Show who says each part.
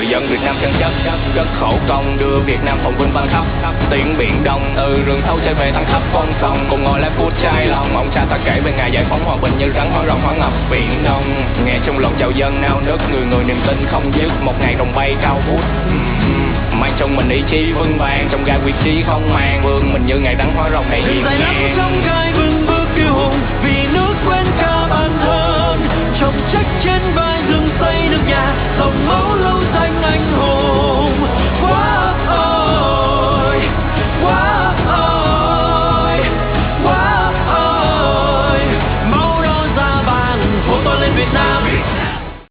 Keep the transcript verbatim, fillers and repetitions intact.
Speaker 1: dân Việt Nam chân chất, rất khổ công đưa Việt Nam phồn vinh vang khắp tiếng biển Đông. Từ rừng thâu trở về thẳng khắp phong sông, cùng ngồi lại phút chai lòng. Ông cha ta kể về ngày giải phóng hòa bình như rắn hóa rồng hóa ngập biển Đông. Nghe trong lòng chào dân nao nức, người người niềm tin không dứt. Một ngày rồng bay cao vút, mang trong mình ý chí vững vàng, trong gai quyết chí không màng. Vương mình như ngày nắng hóa rồng hay hiền